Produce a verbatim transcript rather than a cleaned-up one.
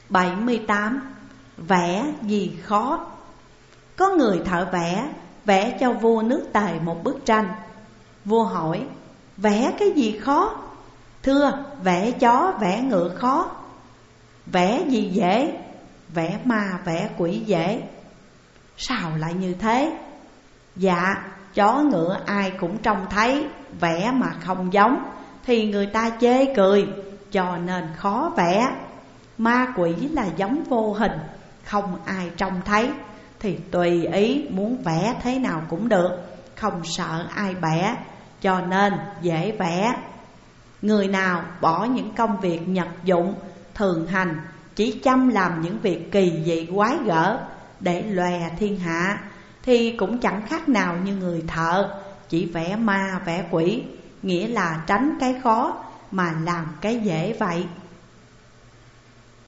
bảy mươi tám. Vẽ gì khó. Có người thợ vẽ vẽ cho vua nước Tề một bức tranh. Vua hỏi: vẽ cái gì khó? Thưa, vẽ chó vẽ ngựa khó. Vẽ gì dễ? Vẽ ma vẽ quỷ dễ. Sao lại như thế? Dạ, chó ngựa ai cũng trông thấy, vẽ mà không giống thì người ta chê cười, cho nên khó vẽ. Ma quỷ là giống vô hình, không ai trông thấy, thì tùy ý muốn vẽ thế nào cũng được, không sợ ai bẻ, cho nên dễ vẽ. Người nào bỏ những công việc nhật dụng, thường hành, chỉ chăm làm những việc kỳ dị quái gở để lòe thiên hạ, thì cũng chẳng khác nào như người thợ chỉ vẽ ma vẽ quỷ, nghĩa là tránh cái khó mà làm cái dễ vậy.